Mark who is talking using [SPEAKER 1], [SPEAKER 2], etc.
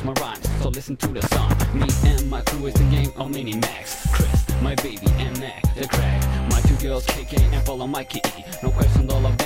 [SPEAKER 1] my rhymes, so listen to the song. Me and my crew is the gang of Minimax. Chris, my baby, and Mac, the crack. My two girls, KK and follow Mikey E. No question, all of them